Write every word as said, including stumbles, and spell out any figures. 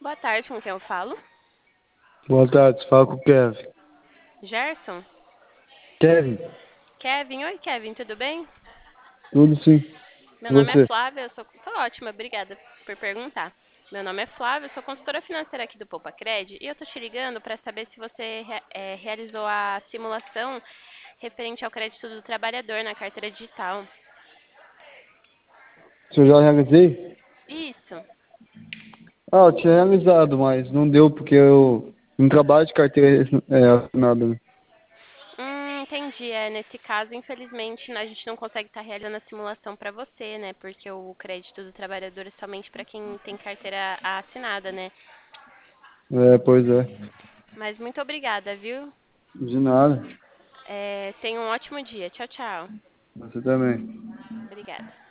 Boa tarde, com quem eu falo? Boa tarde, você fala com o Kevin. Gerson? Kevin, Kevin? Oi, Kevin, tudo bem? tudo sim. Meu E nome é você? Flávia, eu sou... Tô ótima, obrigada por perguntar. Meu nome é Flávia, eu sou consultora financeira aqui do Poupa Cred e eu tô te ligando para saber se você rea- eh, realizou a simulação referente ao crédito do trabalhador na carteira digital. Se eu já realizei? Isso. Ah, eu tinha realizado, mas não deu porque eu não trabalho de carteira é, assinada, né? Hum, entendi. É, nesse caso, infelizmente, a gente não consegue estar realizando a simulação para você, né? Porque o crédito do trabalhador é somente para quem tem carteira assinada, né? É, pois é. Mas muito obrigada, viu? De nada. É, tenha um ótimo dia. Tchau, tchau. Você também. Obrigada.